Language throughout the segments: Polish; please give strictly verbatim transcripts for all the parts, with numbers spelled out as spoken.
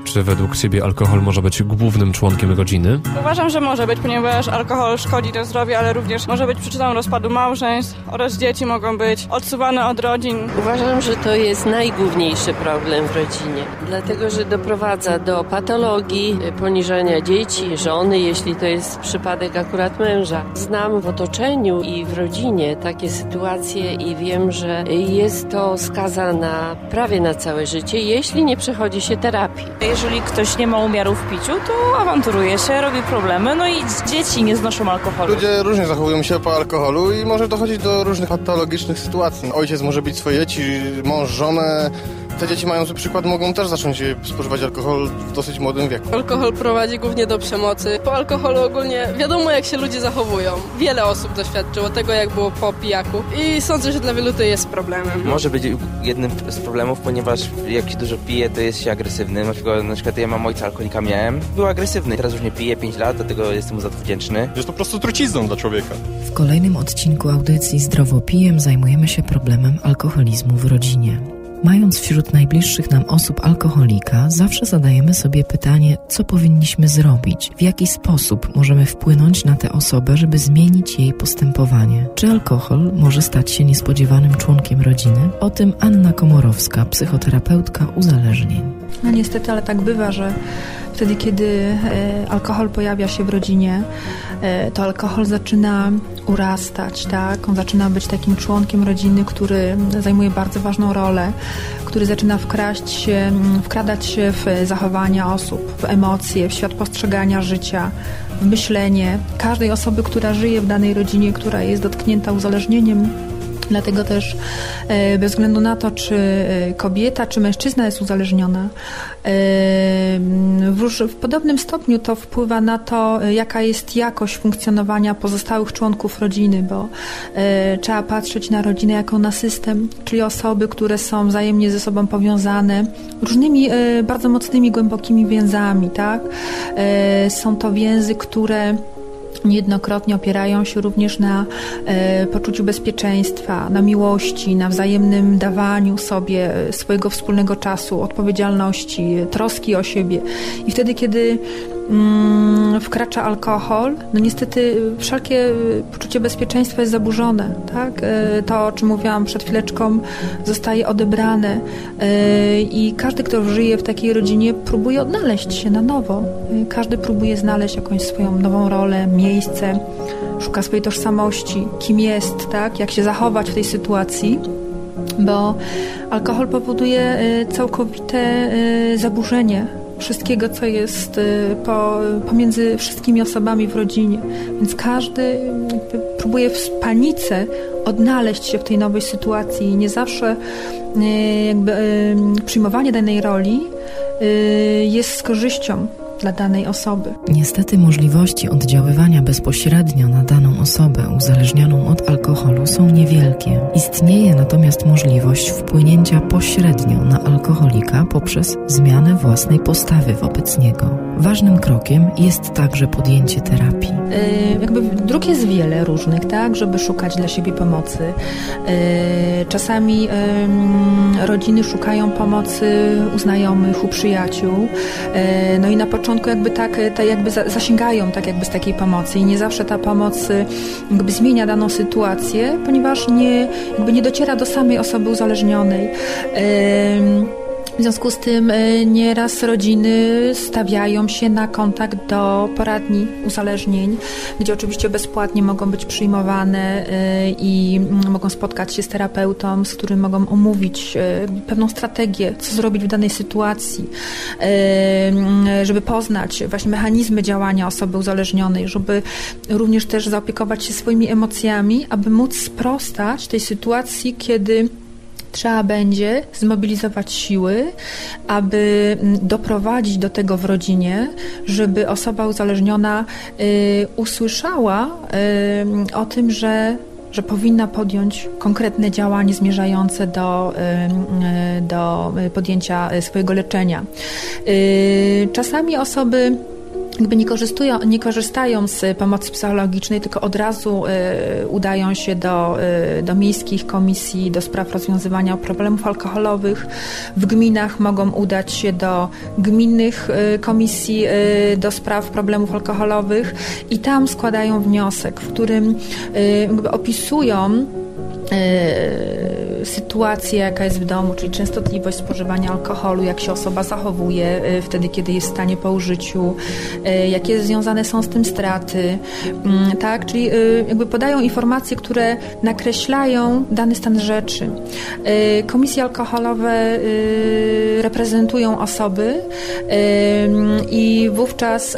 Czy według Ciebie alkohol może być głównym członkiem rodziny? Uważam, że może być, ponieważ alkohol szkodzi na zdrowiu, ale również może być przyczyną rozpadu małżeństw oraz dzieci mogą być odsuwane od rodzin. Uważam, że to jest najgłówniejszy problem w rodzinie, dlatego że doprowadza do patologii, poniżania dzieci, żony, jeśli to jest przypadek akurat męża. Znam w otoczeniu i w rodzinie takie sytuacje i wiem, że jest to skazana prawie na całe życie, jeśli nie przechodzi się terapii. Jeżeli ktoś nie ma umiaru w piciu, to awanturuje się, robi problemy, no i dzieci nie znoszą alkoholu. Ludzie różnie zachowują się po alkoholu i może dochodzić do różnych patologicznych sytuacji. Ojciec może bić swoje dzieci, mąż, żonę. Te dzieci mające przykład mogą też zacząć spożywać alkohol w dosyć młodym wieku. Alkohol prowadzi głównie do przemocy. Po alkoholu ogólnie wiadomo, jak się ludzie zachowują. Wiele osób doświadczyło tego, jak było po pijaku i sądzę, że dla wielu to jest problemem. Może być jednym z problemów, ponieważ jak się dużo pije, to jest się agresywny. Na przykład, na przykład ja mam ojca alkoholika, miałem. Był agresywny. Teraz już nie piję pięć lat, dlatego jestem mu za to wdzięczny. Jest to po prostu trucizną dla człowieka. W kolejnym odcinku audycji Zdrowo Pijem zajmujemy się problemem alkoholizmu w rodzinie. Mając wśród najbliższych nam osób alkoholika, zawsze zadajemy sobie pytanie, co powinniśmy zrobić, w jaki sposób możemy wpłynąć na tę osobę, żeby zmienić jej postępowanie. Czy alkohol może stać się niespodziewanym członkiem rodziny? O tym Anna Komorowska, psychoterapeutka uzależnień. No niestety, ale tak bywa, że wtedy, kiedy e, alkohol pojawia się w rodzinie, e, to alkohol zaczyna urastać, tak? On zaczyna być takim członkiem rodziny, który zajmuje bardzo ważną rolę, który zaczyna wkraść się, wkradać się w zachowania osób, w emocje, w świat postrzegania życia, w myślenie każdej osoby, która żyje w danej rodzinie, która jest dotknięta uzależnieniem. Dlatego też bez względu na to, czy kobieta, czy mężczyzna jest uzależniona, w, w podobnym stopniu to wpływa na to, jaka jest jakość funkcjonowania pozostałych członków rodziny, bo trzeba patrzeć na rodzinę jako na system, czyli osoby, które są wzajemnie ze sobą powiązane różnymi bardzo mocnymi, głębokimi więzami, tak? Są to więzy, które niejednokrotnie opierają się również na e, poczuciu bezpieczeństwa, na miłości, na wzajemnym dawaniu sobie swojego wspólnego czasu, odpowiedzialności, troski o siebie. I wtedy, kiedy mm, wkracza alkohol, no niestety wszelkie poczucie bezpieczeństwa jest zaburzone, tak? E, to, o czym mówiłam przed chwileczką, zostaje odebrane e, i każdy, kto żyje w takiej rodzinie, próbuje odnaleźć się na nowo. E, każdy próbuje znaleźć jakąś swoją nową rolę, miejsce, szuka swojej tożsamości, kim jest, tak, jak się zachować w tej sytuacji, bo alkohol powoduje całkowite zaburzenie wszystkiego, co jest po, pomiędzy wszystkimi osobami w rodzinie. Więc każdy próbuje w panice odnaleźć się w tej nowej sytuacji i nie zawsze jakby przyjmowanie danej roli jest z korzyścią dla danej osoby. Niestety możliwości oddziaływania bezpośrednio na daną osobę uzależnioną od alkoholu są niewielkie. Istnieje natomiast możliwość wpłynięcia pośrednio na alkoholika poprzez zmianę własnej postawy wobec niego. Ważnym krokiem jest także podjęcie terapii. Yy, jakby dróg jest wiele różnych, tak, żeby szukać dla siebie pomocy. Yy, czasami yy, rodziny szukają pomocy u znajomych, u przyjaciół. Yy, no i na początku jakby tak, tak jakby zasięgają tak jakby z takiej pomocy i nie zawsze ta pomoc jakby zmienia daną sytuację, ponieważ nie, jakby nie dociera do samej osoby uzależnionej. Yy, W związku z tym nieraz rodziny stawiają się na kontakt do poradni uzależnień, gdzie oczywiście bezpłatnie mogą być przyjmowane i mogą spotkać się z terapeutą, z którym mogą omówić pewną strategię, co zrobić w danej sytuacji, żeby poznać właśnie mechanizmy działania osoby uzależnionej, żeby również też zaopiekować się swoimi emocjami, aby móc sprostać tej sytuacji, kiedy trzeba będzie zmobilizować siły, aby doprowadzić do tego w rodzinie, żeby osoba uzależniona y, usłyszała y, o tym, że, że powinna podjąć konkretne działanie zmierzające do, y, do podjęcia swojego leczenia. Y, czasami osoby jakby nie korzystują, nie korzystają z pomocy psychologicznej, tylko od razu y, udają się do, y, do miejskich komisji do spraw rozwiązywania problemów alkoholowych. W gminach mogą udać się do gminnych y, komisji y, do spraw problemów alkoholowych i tam składają wniosek, w którym y, jakby opisują sytuację, jaka jest w domu, czyli częstotliwość spożywania alkoholu, jak się osoba zachowuje wtedy, kiedy jest w stanie po użyciu, jakie związane są z tym straty, tak, czyli jakby podają informacje, które nakreślają dany stan rzeczy. Komisje alkoholowe reprezentują osoby i wówczas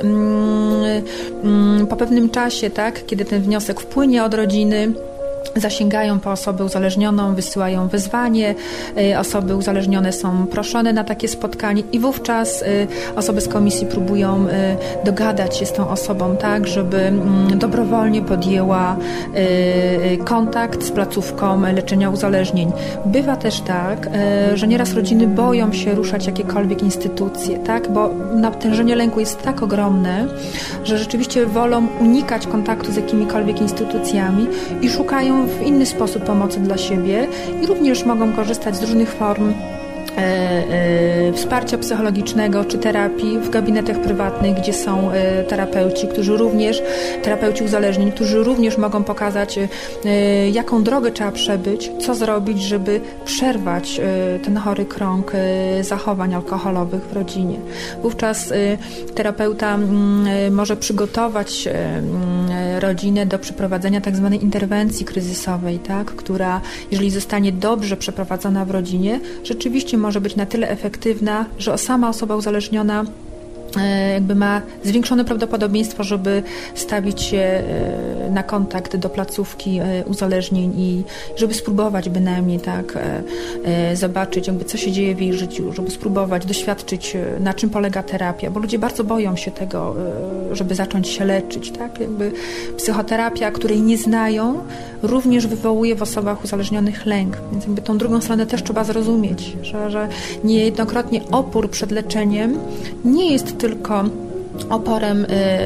po pewnym czasie, tak, kiedy ten wniosek wpłynie od rodziny, zasięgają po osobę uzależnioną, wysyłają wezwanie, osoby uzależnione są proszone na takie spotkanie i wówczas osoby z komisji próbują dogadać się z tą osobą tak, żeby dobrowolnie podjęła kontakt z placówką leczenia uzależnień. Bywa też tak, że nieraz rodziny boją się ruszać jakiekolwiek instytucje, tak, bo natężenie lęku jest tak ogromne, że rzeczywiście wolą unikać kontaktu z jakimikolwiek instytucjami i szukają w inny sposób pomocy dla siebie i również mogą korzystać z różnych form E, e, wsparcia psychologicznego czy terapii w gabinetach prywatnych, gdzie są e, terapeuci, którzy również, terapeuci uzależnień, którzy również mogą pokazać, e, jaką drogę trzeba przebyć, co zrobić, żeby przerwać e, ten chory krąg e, zachowań alkoholowych w rodzinie. Wówczas e, terapeuta m, może przygotować e, rodzinę do przeprowadzenia tak zwanej interwencji kryzysowej, tak, która, jeżeli zostanie dobrze przeprowadzona w rodzinie, rzeczywiście może być na tyle efektywna, że sama osoba uzależniona jakby ma zwiększone prawdopodobieństwo, żeby stawić się na kontakt do placówki uzależnień i żeby spróbować bynajmniej tak zobaczyć, jakby co się dzieje w jej życiu, żeby spróbować doświadczyć, na czym polega terapia, bo ludzie bardzo boją się tego, żeby zacząć się leczyć, tak? Jakby psychoterapia, której nie znają, również wywołuje w osobach uzależnionych lęk, więc jakby tą drugą stronę też trzeba zrozumieć, że, że niejednokrotnie opór przed leczeniem nie jest tylko oporem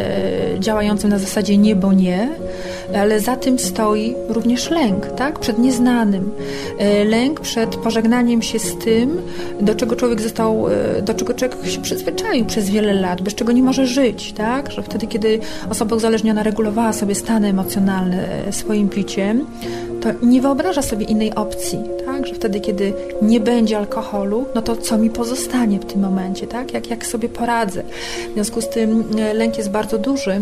y, działającym na zasadzie nie, bo nie, ale za tym stoi również lęk, tak? Przed nieznanym. Y, lęk przed pożegnaniem się z tym, do czego człowiek został, y, do czego człowiek się przyzwyczaił przez wiele lat, bez czego nie może żyć, tak? Że wtedy, kiedy osoba uzależniona regulowała sobie stany emocjonalne swoim piciem, to nie wyobraża sobie innej opcji, tak? Że wtedy, kiedy nie będzie alkoholu, no to co mi pozostanie w tym momencie, tak? Jak, jak sobie poradzę. W związku z tym lęk jest bardzo duży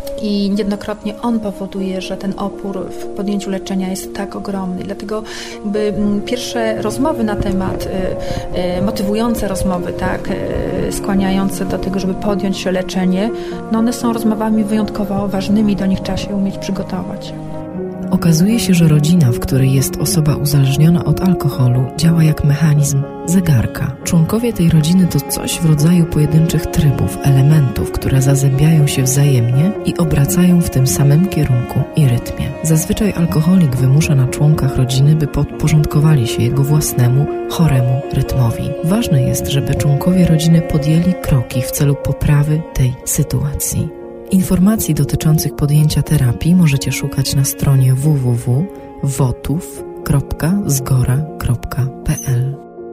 i niejednokrotnie on powoduje, że ten opór w podjęciu leczenia jest tak ogromny. Dlatego jakby pierwsze rozmowy na temat, y, y, motywujące rozmowy, tak, y, skłaniające do tego, żeby podjąć się leczenie, no one są rozmowami wyjątkowo ważnymi, do nich trzeba się umieć przygotować. Okazuje się, że rodzina, w której jest osoba uzależniona od alkoholu, działa jak mechanizm zegarka. Członkowie tej rodziny to coś w rodzaju pojedynczych trybów, elementów, które zazębiają się wzajemnie i obracają w tym samym kierunku i rytmie. Zazwyczaj alkoholik wymusza na członkach rodziny, by podporządkowali się jego własnemu, choremu rytmowi. Ważne jest, żeby członkowie rodziny podjęli kroki w celu poprawy tej sytuacji. Informacji dotyczących podjęcia terapii możecie szukać na stronie w w w kropka wotów kropka zgora kropka p l.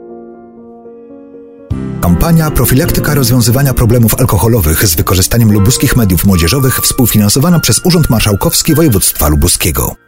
Kampania Profilaktyka rozwiązywania problemów alkoholowych z wykorzystaniem lubuskich mediów młodzieżowych współfinansowana przez Urząd Marszałkowski Województwa Lubuskiego.